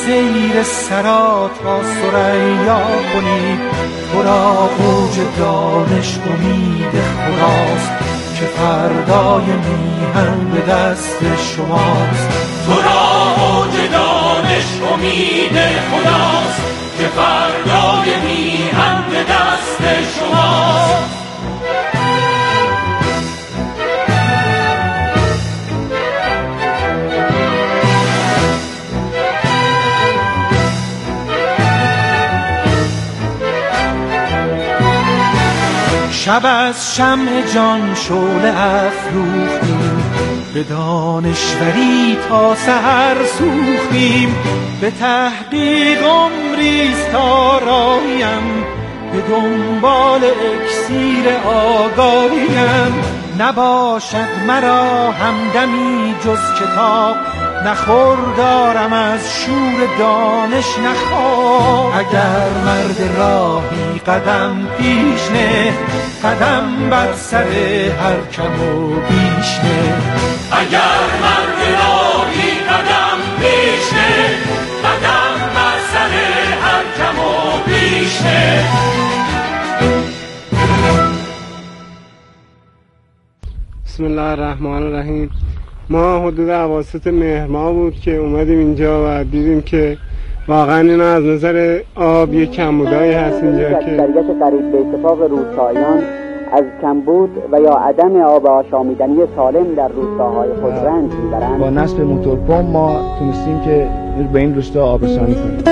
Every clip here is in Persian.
سیر سرات را ثریا کنید. تو را اوج دانش امید خداست که فردای میهن به دست شماست. تو را اوج دانش امید خداست که فردای میهن به دست شماست. شب از شمع جان شعله افروختیم، به دانشوری تا سحر سوختیم. به تحقیق عمریست تا راهیم، به دنبال اکسیر آگاهیم. نباشد مرا همدمی جز کتاب، نخور دارم از شور دانش نخواب. اگر مرد راهی قدم پیش نه، قدم بر سر هر کم و بیش نه. اگر مرد راهی قدم پیش نه، قدم بر سر هر کم و بیش نه. بسم الله الرحمن الرحیم. ما حدود اواسط مهر ماه بود که اومدیم اینجا و دیدیم که واقعا این از نظر آب یک کمبودایی هست اینجا که اکثریت قریب به اتفاق روستاییان از کمبود و یا عدم آب آشامیدنی سالم در روستاهای خود رنج میبرند. با نصب موتورپمپ ما تونستیم که به این روستا آبرسانی کنیم.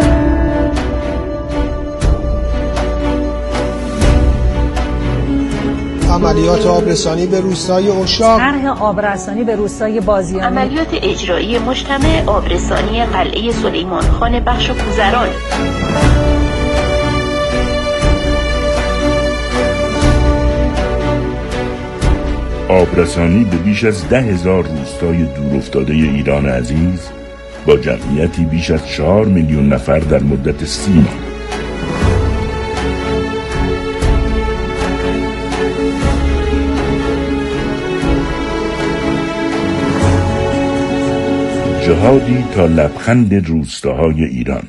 عملیات آبرسانی به روستای اشاق، طرح آبرسانی به روستای بازیانی، عملیات اجرایی مجتمع آبرسانی قلعه سلیمان خان بخش کوزران. آبرسانی به بیش از 10,000 روستای دورافتاده ایران عزیز با جمعیتی بیش از 4 میلیون نفر در مدت 30 ماه. جهادی تا لبخند روستاهای ایران.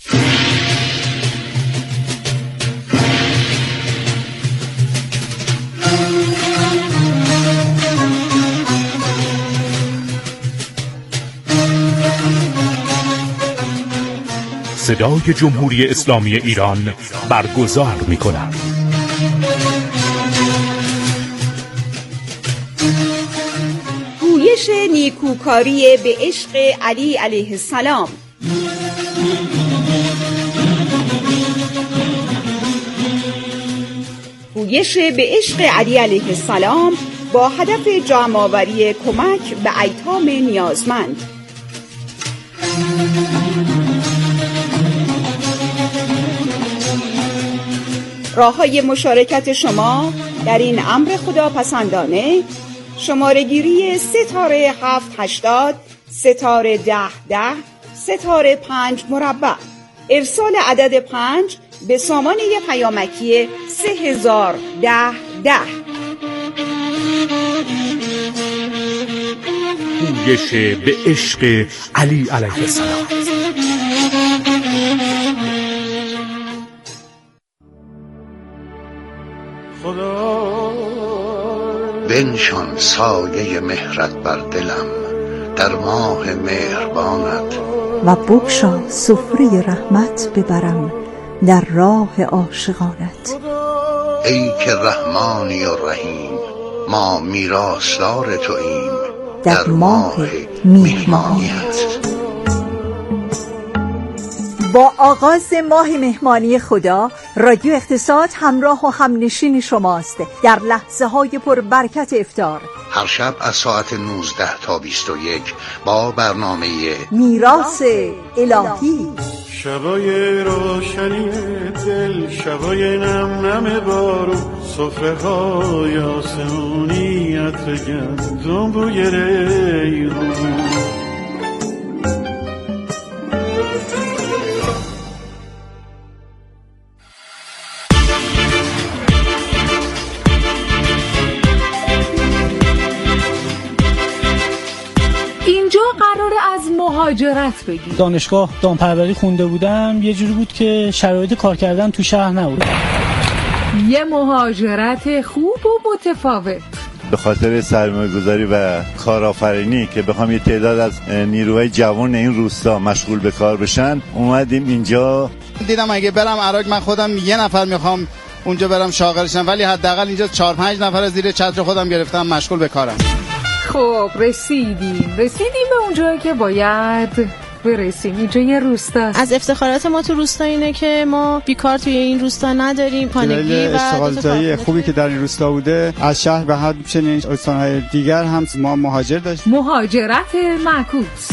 صدای جمهوری اسلامی ایران برگزار می‌کند. گویش نیکوکاری به عشق علی علیه السلام. گویش به عشق علی علیه السلام با هدف جمع‌آوری کمک به ایتام نیازمند. راه‌های مشارکت شما در این امر خداپسندانه: شماره گیری ستاره 780 ستاره 1010 ستاره 5 مربع، ارسال عدد 5 به سامانه پیامکی 301010. گویش به عشق علی علیه السلام. بنشان سایه مهرت بر دلم در ماه مهربانت و بگشا سفره رحمت ببرم در راه عاشقانت. ای که رحمانی و رحیم، ما میراثدار توییم در ماه مهمانیت. با آغاز ماه مهمانی خدا، رادیو اقتصاد همراه و همنشین شماست در لحظه های پربرکت افطار. هر شب از ساعت 19 تا 21 با برنامه میراث الهی. شبای روشنی دل، شبای نم نم بارون، سفره های آسمونی، عطر گندم بوی ریحون. مهاجرت بگی. دانشگاه دامپروری خونده بودم، یه جوری بود که شرایط کار کردن تو شهر نبود. یه مهاجرت خوب و متفاوت. به خاطر سرمایه‌گذاری و کارآفرینی که بخوام یه تعداد از نیروهای جوان این روستا مشغول به کار بشن اومدیم اینجا. دیدم اگه برم عراق من خودم یه نفر میخوام اونجا برم شاغلشم، ولی حداقل اینجا 4-5 نفر زیر چتر خودم گرفتم مشغول به کارم. خب رسیدیم به اونجایی که باید برسیم. اینجا یه روستاست. از افتخارات ما تو روستا اینه که ما بیکار توی این روستا نداریم. دلیل اشتغالزایی خوبی که در این روستا بوده، از شهر به حد چنین استان‌های دیگر هم ما مهاجر داشتیم. مهاجرت معکوس.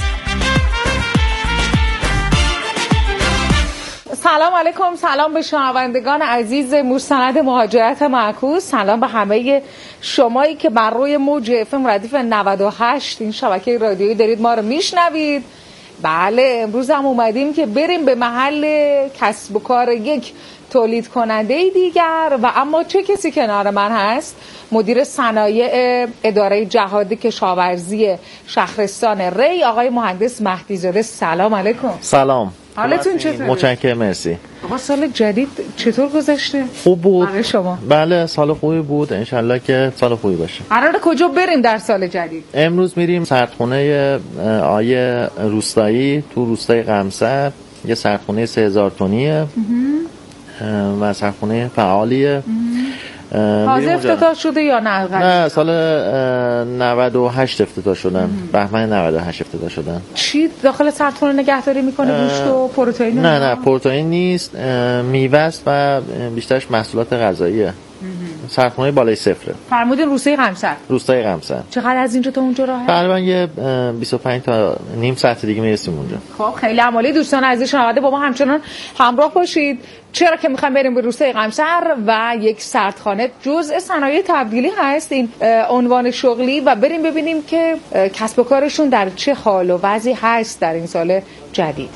سلام علیکم، سلام به شنوندگان عزیز مستند مهاجرت معکوس، سلام به همه شمایی که بر روی موج FM ردیف 98 این شبکه رادیویی دارید ما رو میشنوید. بله امروز هم اومدیم که بریم به محل کسب و کار یک تولید کننده دیگر و اما چه کسی کنار من هست؟ مدیر صنایع اداره جهاد کشاورزی شهرستان ری آقای مهندس مهدی زاده. سلام علیکم. سلام. حالتون چطوره؟ متشکرم، مرسی. آقا سال جدید چطور گذشته؟ خوب بود. برای شما؟ بله سال خوبی بود، انشالله که سال خوبی باشه. قراره کجا بریم در سال جدید؟ امروز میریم سردخونه آیه روستایی تو روستای قمصر، یه سردخونه 3000 تنیه و سردخونه فعالیه. تازه افتتاح شده یا نه؟ نه سال 98 افتتاح شدن، بهمن 98 افتتاح شدن. چی داخل سردخونه نگهداری میکنه؟ گوشت و پروتئین؟ نه پروتئین نیست، میوه است و بیشترش محصولات غذاییه. سردخونه بالای صفره. فرمودین روستای قمصر. روستای قمصر. چقدر از اینجا تا اونجا راهه؟ تقریبا یه 25 تا نیم ساعت دیگه میرسیم اونجا. خب خیلی عالی. دوستان عزیز شنونده با ما همچنان همراه باشید، چرا که میخوایم بریم به روستای قمصر و یک سردخانه جزء صنایع تبدیلی هست این عنوان شغلی و بریم ببینیم که کسب و کارشون در چه حال و وضعی هست در این سال جدید.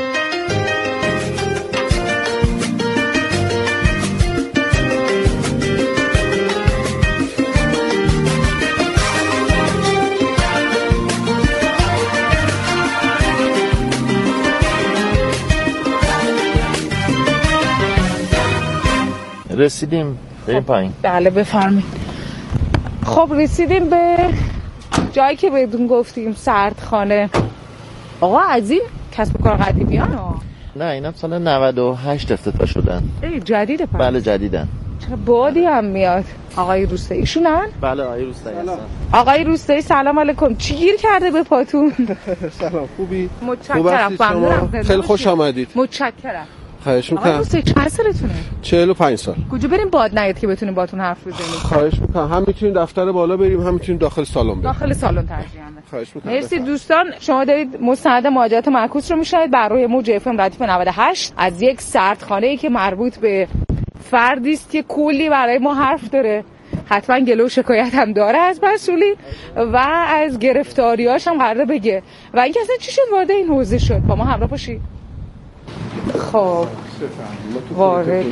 رسیدیم بریم پایین. بله بفرمایید. خب رسیدیم به جایی که بهتون گفتیم سردخانه. آقا از این کسب و کار قدیمیان ها؟ نه اینم سال 98 افتتاح شدن. جدیده پس؟ بله جدیدن. چرا بادی هم میاد. آقای روستایی ایشونن؟ بله آقای روستایی هستن. آقای روستایی سلام علیکم. چی گیر کرده به پاتون؟ سلام خوبی؟ متشکرم. خیلی خوش آمدید. متشکرم. خواهش میکنم. آقای روستایی چند سالتونه؟ 45 سال. کجا بریم باد نیاد که بتونیم باتون حرف بزنیم؟ خواهش میکنم. هم میتونیم دفتر بالا بریم، هم میتونیم داخل سالن بریم. داخل سالن ترجیحاً. خواهش میکنم. مرسی دوستان، شما دارید مستند مهاجرت معکوس رو میشنوید بر روی موج FM ردیف 98 از یک سردخانه‌ای که مربوط به فردی است که کلی برای ما حرف داره، حتما گله و شکایت هم داره از مسئولین و از گرفتاریاش هم قراره بگه و اینکه اصلا چی شد وارد این حوزه شد. با ما همراه باشید. خب وارد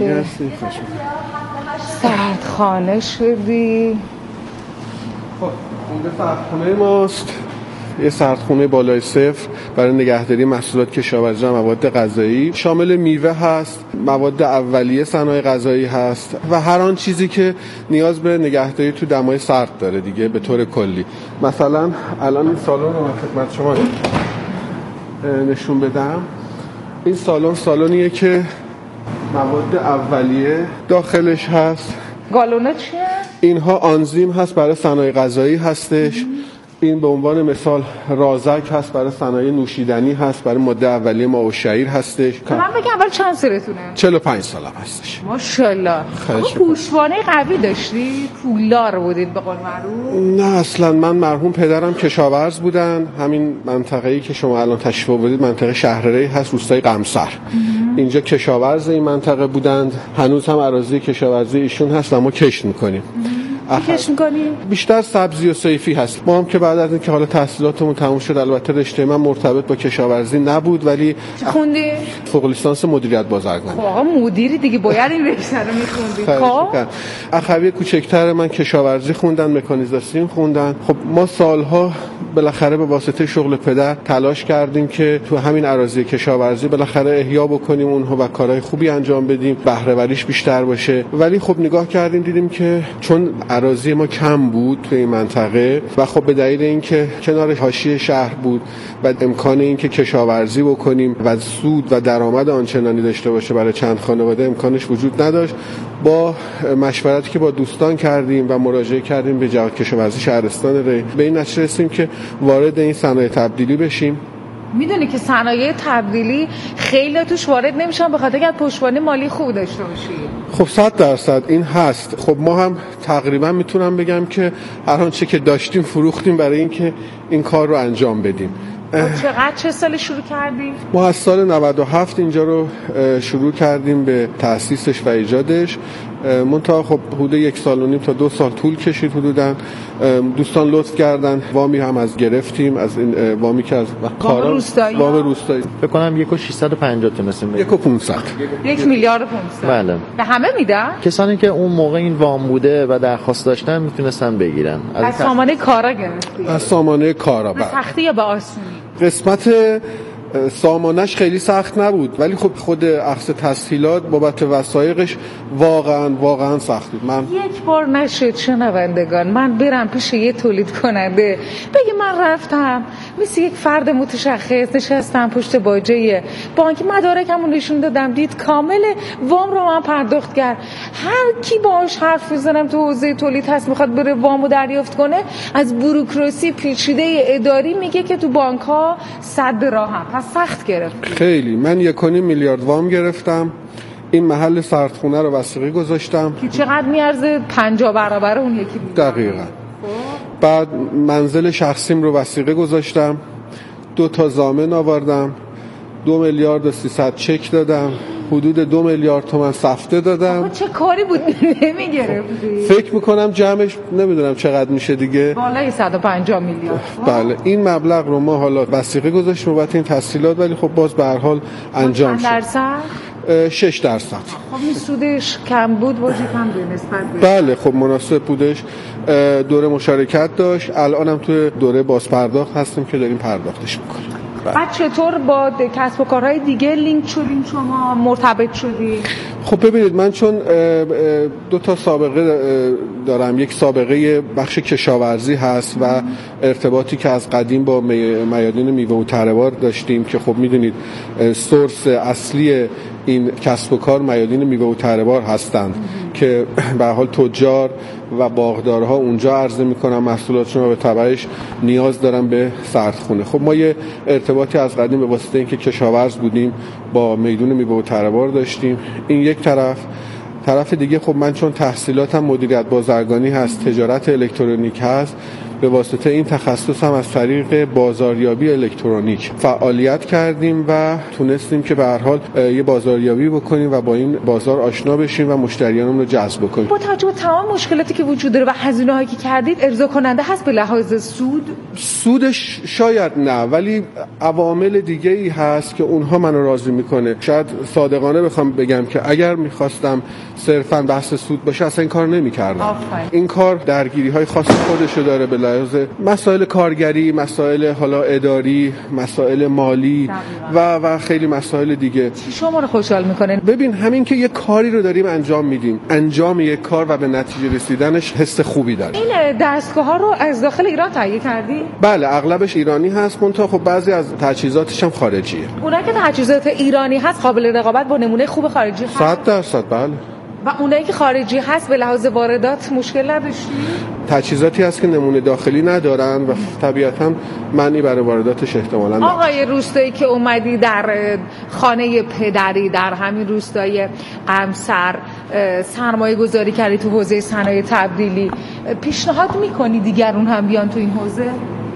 سردخانه شدی. خب این سردخانه ماست، یه سردخونه بالای صفر برای نگهداری محصولات کشاورزی و مواد غذایی، شامل میوه هست، مواد اولیه صنایع غذایی هست و هر آن چیزی که نیاز به نگهداری تو دمای سرد داره دیگه به طور کلی. مثلا الان این سالن رو خدمت شما نشون بدم. این سالنیه که مواد اولیه داخلش هست. گالونه چیه؟ اینها آنزیم هست برای صنایع غذایی هستش. این به عنوان مثال رازک هست برای صنایع نوشیدنی هست، برای ماده اولیه ماء و شعیر هستش. من بگم اول چند سالتونه؟ 45 سالم هستش. ماشاءالله. پوشوانه قوی داشتی؟ پولدار بودید به قول معروف؟ نه اصلا، من مرحوم پدرم کشاورز بودن. همین منطقه‌ای که شما الان تشریف آوردید منطقه شهر ری هست، روستای قمصر. اینجا کشاورز این منطقه بودند، هنوز هم اراضی کشاورزی ایشون هست و ما کشت می‌کنیم. کش می‌کنی؟ بیشتر سبزی و صیفی هست. ما هم که بعد از اینکه حالا تحصیلاتمون تموم شد، البته رشته من مرتبط با کشاورزی نبود، ولی چه خوندی؟ فوق لیسانس مدیریت بازرگانی. خب آقا مدیری دیگه باید این رشته رو می‌خوندی. خب اخوی کوچکتر من کشاورزی خوندن، مکانیزاسیون خوندن. خب ما سالها بالاخره به واسطه شغل پدر تلاش کردیم که تو همین اراضی کشاورزی بالاخره احیا بکنیم اونها و کارهای خوبی انجام بدیم، بهره وریش بیشتر باشه. ولی خب نگاه کردیم دیدیم که چون اراضی ما کم بود تو این منطقه و خب به دلیل اینکه کنار حاشیه شهر بود و امکان اینکه کشاورزی بکنیم و سود و درآمد آنچنانی داشته باشه برای چند خانواده امکانش وجود نداشت. با مشورتی که با دوستان کردیم و مراجعه کردیم به جهاد کشاورزی شهرستان ری، به این نتیجه رسیدیم که وارد این صنایع تبدیلی بشیم. میدونی که صنایع تبدیلی خیلی توش وارد نمیشن به خاطر اینکه پشتوانه مالی خوب داشته باشی. خب 100% این هست. خب ما هم تقریبا میتونم بگم که هر آنچه که داشتیم فروختیم برای اینکه این کار رو انجام بدیم. چه سال شروع کردیم؟ ما از سال 97 اینجا رو شروع کردیم به تأسیسش و ایجادش. منتها خب حدود 1 سال و نیم تا 2 سال طول کشید حدوداً. دوستان لطف کردن، وامی هم از گرفتیم، از این وامی که از وام روستایی فکر کنم 1.650 تونستیم بدیم. 1.500 1 میلیارد 500. بله. به همه میدن؟ کسانی که اون موقع این وام بوده و درخواست داشتن میتونستن بگیرن. از سامانه کارا گرفتی؟ از سامانه کارا. به سختی یا به آسونی؟ قسمت سامانش خیلی سخت نبود، ولی خب خود اخذ تسهیلات بابت وثایقش واقعا سخت بود. من یک بار نشد شنوندگان من برم پیش یه تولید کننده بگه من رفتم مثل یک فرد متشخص نشستم پشت باجه بانک، مدارکمو نشون دادم، دید کامل وام رو من پرداخت کرد. هر کی باهاش حرف بزنم تو حوزه تولید هست میخواد بره وامو دریافت کنه، از بوروکراسی پیچیده اداری میگه که تو بانک ها صد راهم، پس سخت گرفت. خیلی. من 1.5 میلیارد وام گرفتم. این محل سردخونه رو وثیقه گذاشتم که چقدر میارزه 50 برابر اون یکی بود. دقیقاً. بعد منزل شخصیم رو وثیقه گذاشتم، 2 تا ضامن آوردم، 2 میلیارد و 300 چک دادم، حدود 2 میلیارد تومان سفته دادم. چه کاری بود نمیگرفتی؟ فکر میکنم جمعش نمیدونم چقدر میشه دیگه، بالای 150 میلیارد. بله. این مبلغ رو ما حالا وثیقه گذاشتیم بابت این تسهیلات، ولی خب باز به هر حال انجام شد. چند درصد؟ 6%. خب این سودش کم بود باشه کم به نسبت به. بله خب مناسب بودش. دوره مشارکت داشت. الانم توی دوره بازپرداخت هستیم که داریم پرداختش میکنیم. بعد چطور با کسب و کارهای دیگه لینک شدین، شما مرتبط شدی؟ خب ببینید من چون 2 تا سابقه دارم، یک سابقه بخش کشاورزی هست و ارتباطی که از قدیم با میادین میوه و تره‌بار داشتیم که خب میدونید سورس اصلی این کسب و کار میادین میوه و تره‌بار هستند که به حال تجار و باغدارها اونجا عرضه میکنن محصولاتشون و به تبعش نیاز دارن به سردخونه. خب ما یه ارتباطی از قدیم به واسطه اینکه کشاورز بودیم با میدون میوه و تره‌بار داشتیم. این یک طرف دیگه خب من چون تحصیلاتم مدیریت بازرگانی هست، تجارت الکترونیک هست، به واسطه این تخصص هم از طریق بازاریابی الکترونیک فعالیت کردیم و تونستیم که به هر حال یه بازاریابی بکنیم و با این بازار آشنا بشیم و مشتریانمون رو جذب بکنیم. با توجه به تمام مشکلاتی که وجود داره و هزینه‌هایی که کردید ارضا کننده هست به لحاظ سودش شاید نه، ولی عوامل دیگه‌ای هست که اونها منو راضی میکنه. شاید صادقانه بخوام بگم که اگر می‌خواستم صرفاً بحث سود باشه اصلا این کار نمی‌کردم. این کار درگیری‌های خاص خودشو داره به لحاظ مسائل کارگری، مسائل حالا اداری، مسائل مالی و خیلی مسائل دیگه. چی شما رو خوشحال میکنه؟ ببین همین که یه کاری رو داریم انجام میدیم، انجام یک کار و به نتیجه رسیدنش حس خوبی داره. این دستگاه‌ها رو از داخل ایران تهیه کردی؟ بله اغلبش ایرانی هست، منتها خب بعضی از تجهیزاتش هم خارجیه. اونایی که تجهیزات ایرانی هست قابل رقابت با نمونه خوب خارجی هست؟ 100% بله. و اونایی که خارجی هست به لحاظ واردات مشکل نداشتی؟ تجهیزاتی هست که نمونه داخلی ندارن و طبیعتاً معنی برای وارداتش احتمالاً داره. آقای روستایی که اومدی در خانه پدری در همین روستای قمسر سرمایه گذاری کردی تو حوزه صنایع تبدیلی، پیشنهاد میکنی دیگرون هم بیان تو این حوزه؟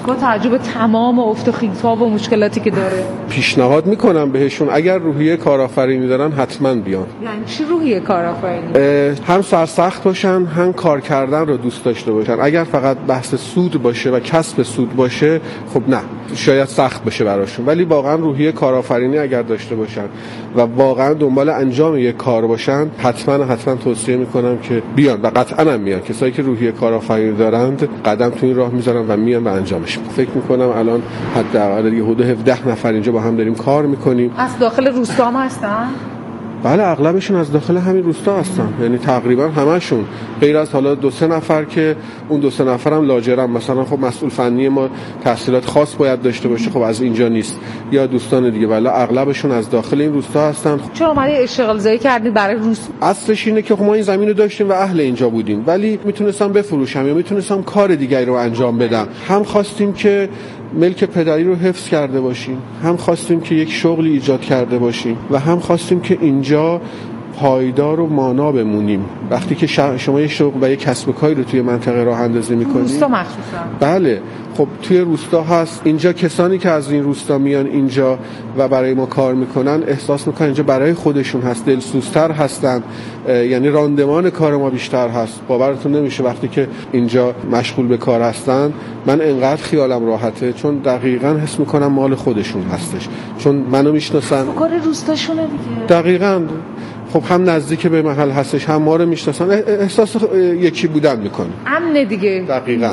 با توجه به تمام افت و خیزها و مشکلاتی که داره؟ پیشنهاد میکنم بهشون اگر روحیه کارآفرینی دارن حتما بیان. یعنی چی روحیه کارآفرینی؟ هم سرسخت باشن، هم کار کردن رو دوست داشته باشن. اگر فقط بحث سود باشه و کسب سود باشه خب نه، شاید سخت باشه براشون، ولی واقعا روحیه کارآفرینی اگر داشته باشن و واقعا دنبال انجام یک کار باشن حتما توصیه میکنم که بیان و قطعا هم میان. کسایی که روحیه کارآفرینی دارند قدم تو این راه میذارن و میان و انجامش میدن. فکر میکنم الان حداقل حدود 17 نفر اینجا با هم داریم کار میکنیم. از داخل روستا هم هستن؟ بله، اغلبشون از داخل همین روستا هستن، یعنی تقریبا همشون، غیر از حالا 2-3 نفر که اون 2-3 نفر هم لاجرم. مثلا خب مسئول فنی ما تحصیلات خاص باید داشته باشه، خب از اینجا نیست، یا دوستان دیگه، ولی اغلبشون از داخل این روستا هستن. چرا اومدید اشتغال زایی کردید برای روس؟ اصلش اینه که ما این زمین رو داشتیم و اهل اینجا بودیم، ولی میتونستم بفروشم یا میتونستم کار دیگری رو انجام بدم. هم خواستیم که ملک پدری رو حفظ کرده باشیم، هم خواستیم که یک شغلی ایجاد کرده باشیم و هم خواستیم که اینجا پایدار و مانا بمونیم. وقتی که شما یک شغل و یک کسب و کاری رو توی منطقه راه اندازی می‌کنید، روستا مخصوصا، بله خب توی روستا هست. اینجا کسانی که از این روستا میان اینجا و برای ما کار میکنن احساس میکنن اینجا برای خودشون هست، دلسوزتر هستن، یعنی راندمان کار ما بیشتر هست. باورتون نمیشه وقتی که اینجا مشغول به کار هستن من انقدر خیالم راحته، چون دقیقاً حس میکنم مال خودشون هستش، چون منو میشناسن. کار روستاشونه دیگه. دقیقاً. خب هم نزدیک به محل هستش، هم ما رو میشناسن، احساس یکی بودن میکنه. امن دیگه. دقیقاً.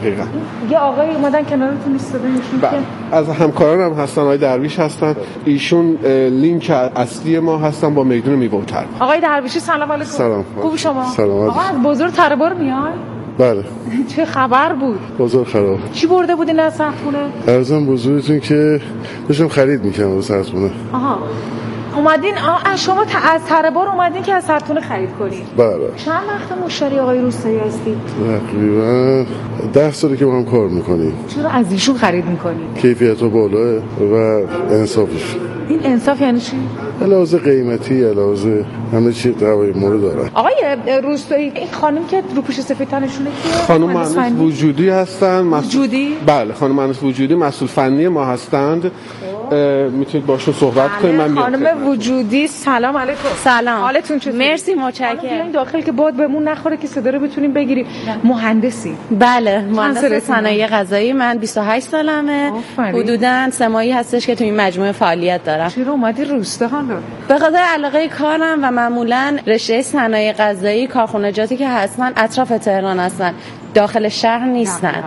یه آقای اومدن کنارتون ایستادن، ایشون از همکارانم هستن، آقای درویش هستن، ایشون لینک اصلی ما هستن با میدون میوه‌تر. آقای درویشی سلام علیکم. سلام. خوب شما؟ سلام. آقا از بازار تربار میای؟ بله. چه خبر بود؟ بازار خراب. چی برده بودین از سرخونه؟ ارزم بزرگتون که داشتم خرید میکنم از سرخونه. آها. اومدین شما از تربار اومدین که از سرتونه خرید کنید؟ بله. چند وقت مشتری آقای روستایی هستید؟ تقریبا 10 ساله که با هم کار میکنیم. چرا از ایشون خرید میکنید؟ کیفیت بالاه و انصافش. این انصاف یعنی چی؟ علاوه قیمتی، علاوه همه چی قوای مورد داره. آقای روستایی، این خانم که رو پوش سفید تنشونه که خانم مهندس وجودی هستن. وجودی؟ بله، خانم مهندس وجودی مسئول فنی ما هستند. میتونید باشون صحبت کنید. من خانم وجودی سلام علیکم. سلام. حالتون چطوره؟ مرسی، متشکرم. بیاین داخل که باد بهمون نخوره که صدا رو بتونیم بگیریم. مهندسی؟ بله، مهندس صنایع غذایی. من 28 سالمه. حدوداً 3 ماهی هستش که تو این مجموعه فعالیت دارم. چرا اومدی روستا حالا؟ به خاطر علاقه کارم و معمولاً رشته صنایع غذایی کارخانجاتی که هستن اطراف تهران هستن، داخل شهر نیستن.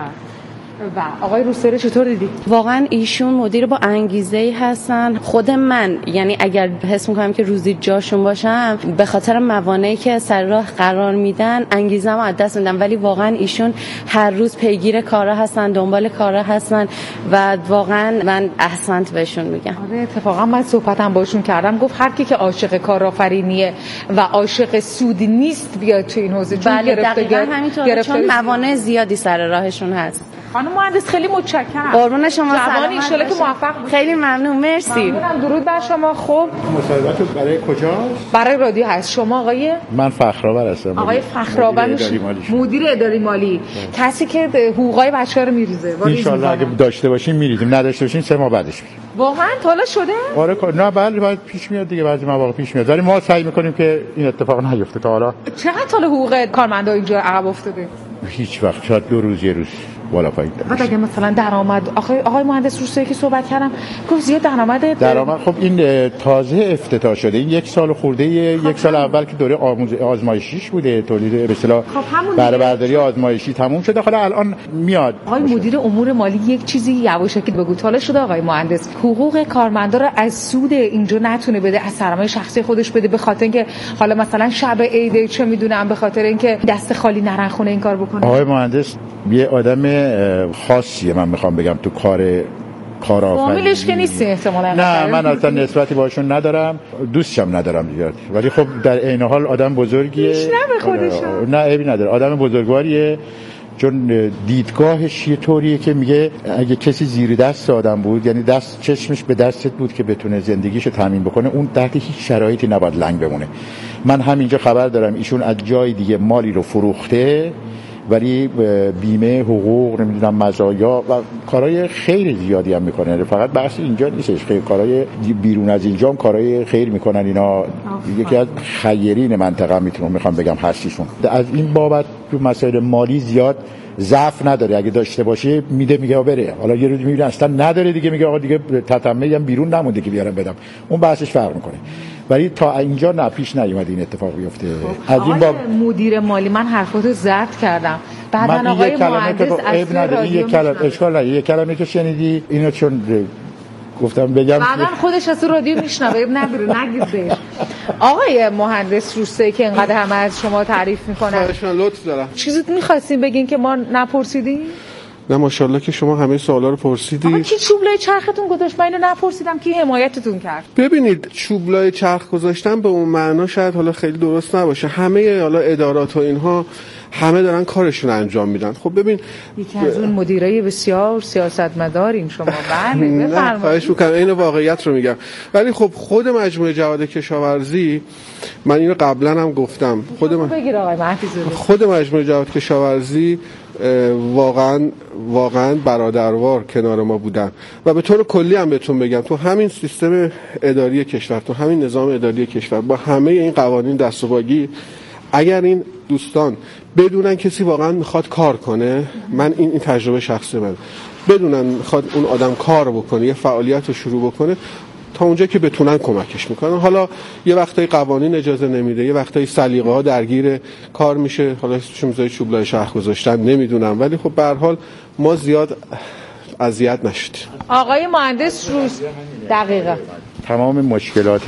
و آقای روستایی چطور دیدی؟ واقعا ایشون مدیر با انگیزه‌ای هستن. خود من یعنی اگر حس می‌کنم که روزی جاشون باشم به خاطر موانعی که سر راه قرار میدن انگیزه‌مو از دست میدم، ولی واقعا ایشون هر روز پیگیر کارا هستن، دنبال کارا هستن و واقعا من احسنت بهشون میگم. آره، اتفاقا من صحبتم باشون کردم، گفت هر کی که عاشق کارآفرینیه و عاشق سود نیست بیاد تو این حوزه، چون دقیقاً همینطوره، چون موانع زیادی سر راهشون هست. خانم مهندس خیلی متشکرم. قربون شما. سلام ان شاءالله که موفق باشید. خیلی ممنون، مرسی. ممنونم. درود بر شما. خب مصاحبت برای کجاست؟ برای رادیو هست. شما آقای؟ من فخرآور هستم. آقای فخرآور مدیر اداری مالی. کسی که حقوقای بچه‌ها رو میریزه. ان شاءالله اگه داشته باشین میریزیم، نداشته باشین 3 ماه بعدش میریم. واقعا حالا شده؟ آره نه بله، باید پیش میاد دیگه، بعضی مواقع پیش میاد، ولی ما سعی میکنیم که این اتفاق نیفته. تا حالا چقدر حال حقوق کارمندا اینجا عقب افتاده؟ هیچ وقت، شاید 2 روز یه روز بالا پایین. بعد اگه مثلا درآمد آقای مهندس روستایی که صحبت کردم گفت زیاد درآمد خب این تازه افتتاح شده، این 1 سال خورده، 1 سال اول که دوره آزمایشیش بوده، تولید به اصطلاح بهره برداری آزمایشی تموم شده، حالا الان میاد. آقای مدیر امور مالی یک چیزی یواشکی بگو، حالا شده آقای مهندس حقوق کارمندا رو از سود اینجا نتونه بده، از سرمایه شخصی خودش بده، به خاطر اینکه حالا مثلا شب عید چه میدونم به خاطر اینکه دست خالی نرن خونه این کار بکنه. آقای مهندس یه آدم خاصیه، من میخوام بگم تو کارآفرینی. فامیلش که نیست احتمالاً. نه من اصلا نسبتی باشون ندارم، دوستشم ندارم دیگه، ولی خب در عین حال آدم بزرگیه. هیچ نه به خودش. نه عیبی نداره، آدم بزرگواریه، چون دیدگاهش یه طوریه که میگه اگه کسی زیر دست آدم بود، یعنی چشمش به دستت بود که بتونه زندگیشو تامین بکنه، اون تحت هیچ شرایطی نباید لنگ بمونه. من همینجا خبر دارم ایشون از جای دیگه مالی رو فروخته ولی بیمه، حقوق، نمیدونم مزایا و کارهای خیلی زیادی هم میکنن. فقط بحث اینجا نیستش، خیلی کارهای بیرون از اینجا هم کارهای خیر میکنن. اینا یکی از خیرین منطقه میخوام بگم هستیشون. از این بابت تو مسائل مالی زیاد ضعف نداره. اگه داشته باشه میده، میگه بره. حالا یه روز میبینه اصلا نداره دیگه، میگه آقا دیگه تتمه هم بیرون نمونده که بیارم بدم. اون بحثش فرق میکنه. ولی تا اینجا نه، پیش نیومد این اتفاق بیفته. از این باب مدیر مالی من حرفاتو زرد کردم. بعدن آقای مهندس عیب نداره، این یک کلمه اشکال نداره، یک کلمه که شنیدی اینو چون گفتم بگم بعدن خودش از رادیو میشنوه، نگید. آقای مهندس روستایی که اینقدر همه از شما تعریف میکنن، لطف دارم. چیزی می‌خواستین بگین که ما نپرسیدیم؟ نه ماشاءالله که شما همه سوالا رو پرسیدید. آقا کی چوبلای چرختون گذاشت؟ من اینو نپرسیدم. کی حمایتتون کرد؟ ببینید، چوبلای چرخ گذاشتن به اون معنا شاید حالا خیلی درست نباشه. همه حالا ادارات و اینها همه دارن کارشون انجام میدن. خب ببین، یکی از اون مدیرای بسیار سیاستمدارین شما. بله بفرمایید. خواهش می‌کنم، این واقعیت رو میگم. ولی خب خود مجموعه جهاد کشاورزی، من اینو قبلا هم گفتم، خود مجموعه جهاد کشاورزی واقعا برادروار کنار ما بودن. و به طور کلی هم بهتون بگم، تو همین سیستم اداری کشور، تو همین نظام اداری کشور، با همه این قوانین دستوباگی، اگر این دوستان بدونن کسی واقعا میخواد کار کنه، من این تجربه شخصی من، بدونن میخواد اون آدم کار بکنه، یه فعالیت رو شروع بکنه، تا اونجا که بتونن کمکش میکنن. حالا یه وقتایی قوانین اجازه نمیده، یه وقتایی سلیقه ها درگیر کار میشه، حالا چون چوبلای شرخ گذاشتن نمیدونم، ولی خب به هر حال ما زیاد اذیت نشدیم. آقای مهندس روز دقیقاً تمام مشکلات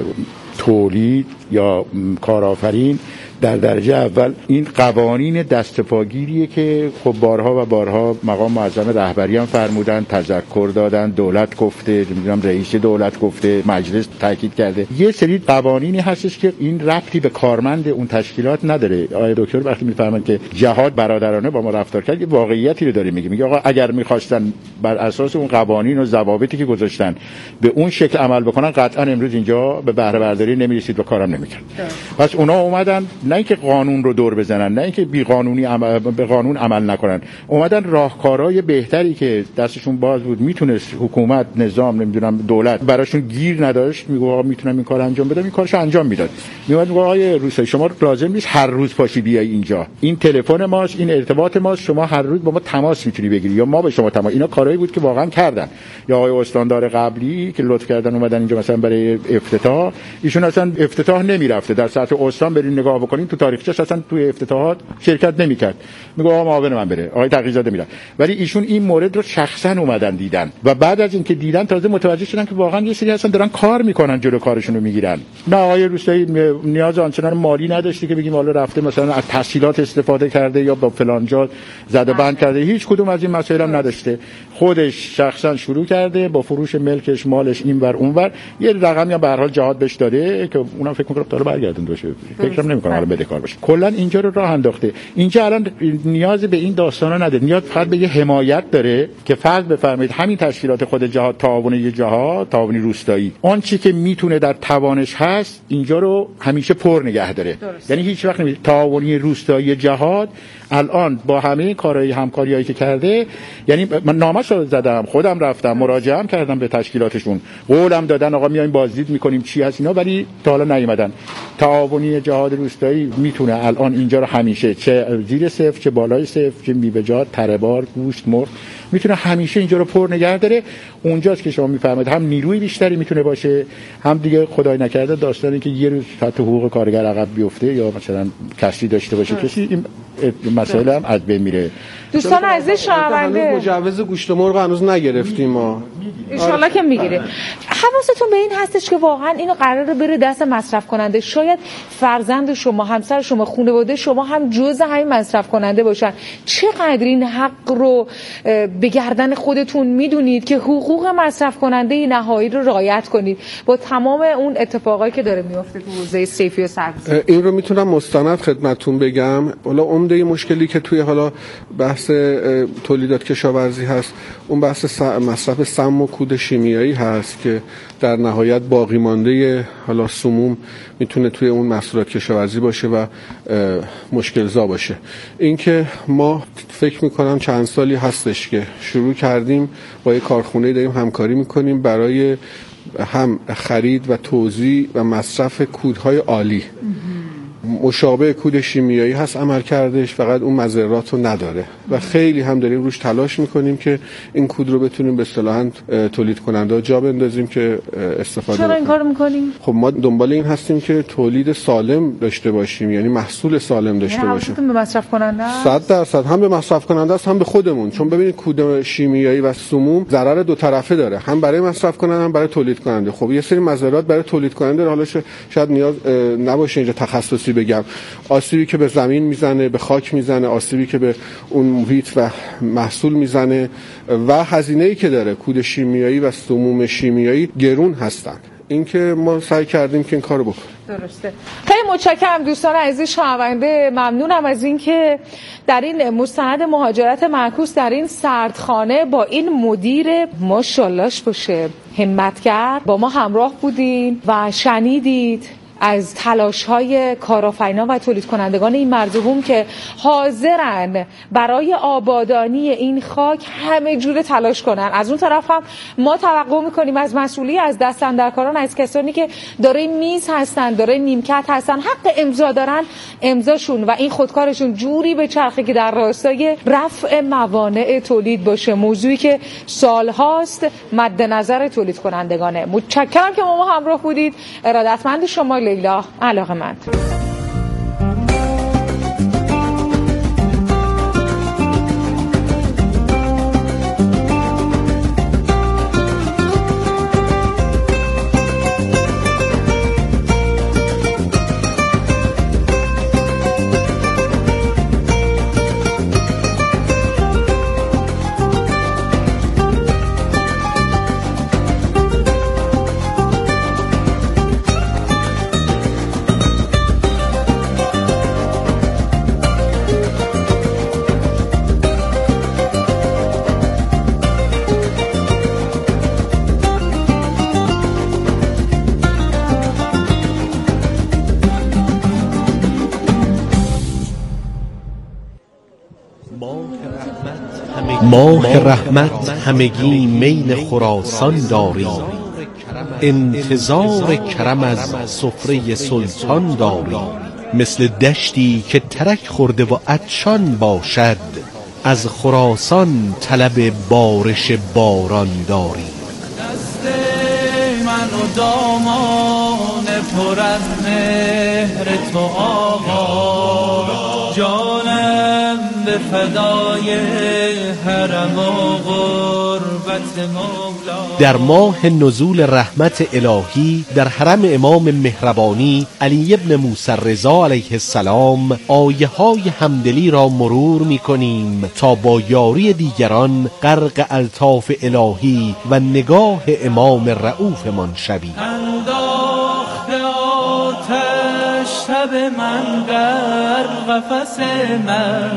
تولید یا کارآفرین در درجه اول این قوانین دستپاگیریه که خب بارها و بارها مقام معظم رهبری هم فرمودن، تذکر دادن، دولت گفته، نمیدونم رئیس دولت گفته، مجلس تاکید کرده. یه سری قوانینی هستش که این ربطی به کارمند اون تشکیلات نداره. آقای دکتر وقتی میفرمایند که جهاد برادرانه با ما رفتار کرد، یه واقعیتی رو داره میگه آقا اگر میخواستن بر اساس اون قوانین و ضوابطی که گذاشتن به اون شکل عمل بکنن، قطعا امروز اینجا به بهره برداری نمیرسید و کارم نمیکرد. پس اونا اومدن نه اینکه قانون رو دور بزنن، نه اینکه بی قانونی به قانون عمل نکنن، اومدن راهکارهای بهتری که دستشون باز بود، میتونست حکومت، نظام، نمیدونم دولت براشون گیر نداشت، میگه آقا میتونم این کارو انجام بدم، این کارشو انجام میداد. میومد میگه آقای روستایی شما لازم نیست هر روز پاشی بیای اینجا، این تلفن ماست، این ارتباط ماست، شما هر روز با ما تماس میتونی بگیری یا ما به شما تماس. اینا کارهایی بود که واقعا کردن. یا آقای استاندار قبلی که لطف کردن اومدن اینجا مثلا برای افتتاح، ایشون اصلا افتتاح نمیرفته، در سطح استان برین نگاه بکنین تو تاریخچه‌اش اصلا توی افتتاحات شرکت نمیکرد، میگه آقا معاون من بره، آقای تقی‌زاده میره. ولی ایشون این مورد رو شخصا اومدن دیدن و بعد از اینکه دیدن تازه متوجه شدن که واقعا یه سری هستن دارن کار میکنن، جلو کارشون رو میگیرن. نه آقای روستایی نیاز آنچنان مالی نداشته که بگیم حالا رفته مثلا از تسهیلات استفاده کرده یا با فلان جا زده بند کرده، هیچ کدوم از این مسائل هم نداشته. خودش شخصا شروع کرده با فروش ملکش، مالش، اینور اونور، یه رقمی هم به هر حال جهاد بهش داده که اونم فکر می‌کنم تا برگردون باشه، فکرم نمی‌کنم حالا بدهکار باشه. کلا اینجا رو راه انداخته. اینجا الان نیاز به این داستانا نداره، نیاز فقط به یه حمایت داره که فرض بفرمایید همین تشکیلات خود جهاد، تعاونی جهاد، تعاونی روستایی، آن چی که میتونه در توانش هست اینجا رو همیشه پر نگه داره. یعنی هیچ وقت نمیشه تعاونی روستایی جهاد الان با همه کارهای همکاریایی که کرده، یعنی من نامش رو زدم، خودم رفتم مراجعه هم کردم به تشکیلاتشون، قولم دادن آقا میایم بازدید میکنیم چی هست اینا، ولی تا حالا نیومدن. تعاونی جهاد روستایی میتونه الان اینجا رو همیشه چه زیر صفر چه بالای صفر، چه میوه‌جات، تره‌بار، گوشت، مرغ، میتونه همیشه اینجا رو پر نگه داره. اونجاست که شما میفهمید هم نیروی بیشتری میتونه باشه، هم دیگه خدای نکرده داستانی که یه روز حتی حقوق کارگر عقب بیفته یا مثلا کسری داشته باشه کسی، این مسائل هم از بین میره. دوستان عزیز شنونده، مجوز گوشت مرغ هنوز نگرفتیم ما، ان شاءالله که میگیره. حواستون به این هستش که واقعا اینو قراره بره دست مصرف کننده. شاید فرزند شما، همسر شما، خانواده شما هم جزء همین مصرف کننده باشن. چقدر این حق رو به گردن خودتون میدونید که حقوق مصرف کننده نهایی رو رعایت کنید با تمام اون اتفاقایی که داره میفته تو حوزه صیفی و سبزی؟ این رو میتونم مستند خدمتتون بگم. حالا عمده مشکلی که توی حالا بحث تولیدات کشاورزی هست، اون بحث مصرف سم نوع کود شیمیایی هست که در نهایت باقی مانده حالا سموم میتونه توی اون محصولات کشاورزی باشه و مشکل زا باشه. اینکه ما فکر میکنم چند سالی هستش که شروع کردیم با یک کارخونه داریم همکاری میکنیم برای هم خرید و توزیع و مصرف کودهای آلی. مشابه کود شیمیایی هست عمل کردش، فقط اون مضرات رو نداره و خیلی هم داریم روش تلاش میکنیم که این کود رو بتونیم به اصطلاحاً تولید کننده جا بندازیم که استفاده چرا این کارو میکنیم؟ خب ما دنبال این هستیم که تولید سالم داشته باشیم، یعنی محصول سالم داشته باشیم. به مصرف کننده 100% هم به مصرف کننده است هم به خودمون، چون ببینید کود شیمیایی و سموم ضرر دو طرفه داره، هم برای مصرف کننده هم برای تولید کننده. خب یه سری مضرات برای تولید کننده حالا شاید نیاز نباشه اینجا تخصصی بگم، آسیبی که به زمین میزنه، به خاک میزنه، آسیبی که به اون محیط و محصول میزنه و هزینه‌ای که داره. کود شیمیایی و سموم شیمیایی گرون هستن. اینکه ما سعی کردیم که این کارو بکنیم. درسته. خیلی متشکرم دوستان عزیز شنونده، ممنونم از اینکه در این مستند مهاجرت معکوس در این سردخانه با این مدیر ماشاءاللهش باشه همتگر با ما همراه بودین و شنیدید از تلاش‌های کارآفرینان و تولید کنندگان این مرزبون که حاضرن برای آبادانی این خاک همه جوره تلاش کنن. از اون طرف هم ما توقع می‌کنیم از مسئولی، از دست‌اندرکاران، از کسانی که دارای میز هستن، دارای نیمکت هستن، حق امضا دارن، امضاشون و این خودکارشون جوری به چرخه که در راستای رفع موانع تولید باشه، موضوعی که سال‌هاست مد نظر تولید کنندگانه. متشکرم که ما همراه بودید. ارادتمند شما لیلا، علاقه‌مند. ماه رحمت همگی میل خراسان داریم، انتظار کرم از سفره سلطان داریم. مثل دشتی که ترک خورده و عطشان باشد، از خراسان طلب بارش باران داریم. دست من و دامان پر از مهر تو آقا، جانم به فدای حرم و غربت مولا. در ماه نزول رحمت الهی در حرم امام مهربانی علی ابن موسی رضا علیه السلام آیه های همدلی را مرور می کنیم تا با یاری دیگران غرق الطاف الهی و نگاه امام رؤوف من شویم. انداخته آتش شب من در قفس من،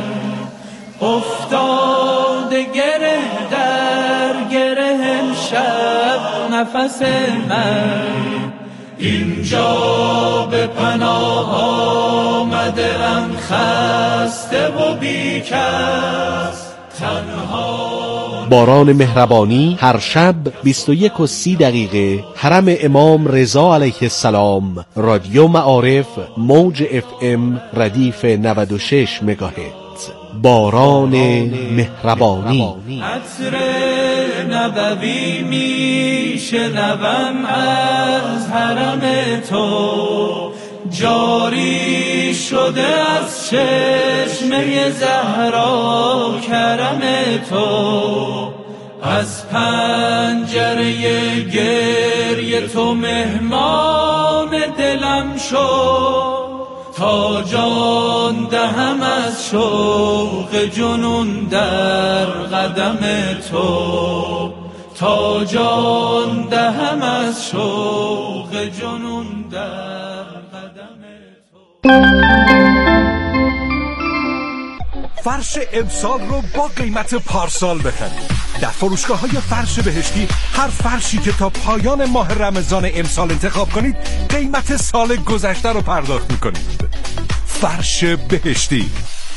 افتاده گره در گره امشب نفس من. اینجا به پناه آمده ام خسته و بیکس تنها. باران مهربانی هر شب 21:30 حرم امام رضا علیه السلام، رادیو معارف، موج FM ردیف 96 مگاهرتز. باران مهربانی. عطر نبوی میشنوم از حرم تو، جاری شده از چشمه زهرا کرم تو. از پنجره گریه تو مهمان دلم شد، تا جان دهم از شوق جنون در قدم تو. تا جان دهم از شوق جنون در قدم تو. فرش امسال رو با قیمت پارسال بخرید. در فروشگاه‌های فرش بهشتی هر فرشی که تا پایان ماه رمضان امسال انتخاب کنید قیمت سال گذشته رو پرداخت می‌کنید. فرش بهشتی.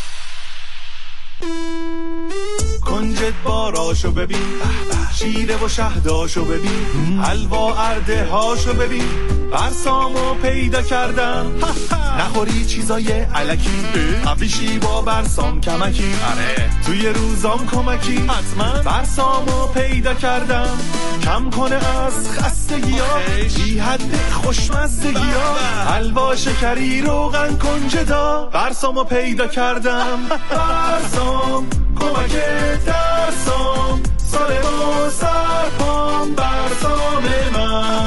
کنجد باراشو ببین، شیره و شهداشو ببین، حلوا ارده هاشو ببین، برسامو پیدا کردم. نخوری چیزای علکی، قبلیشی با برسام کمکی، توی روزام کمکی، حتما برسامو پیدا کردم. کم کنه از خستگی ها، بی حد خوشمزدگی ها، حلوا شکری روغن کنجدا، برسامو پیدا کردم. برسام کمک درسام، سال ما سرپام، برسام من.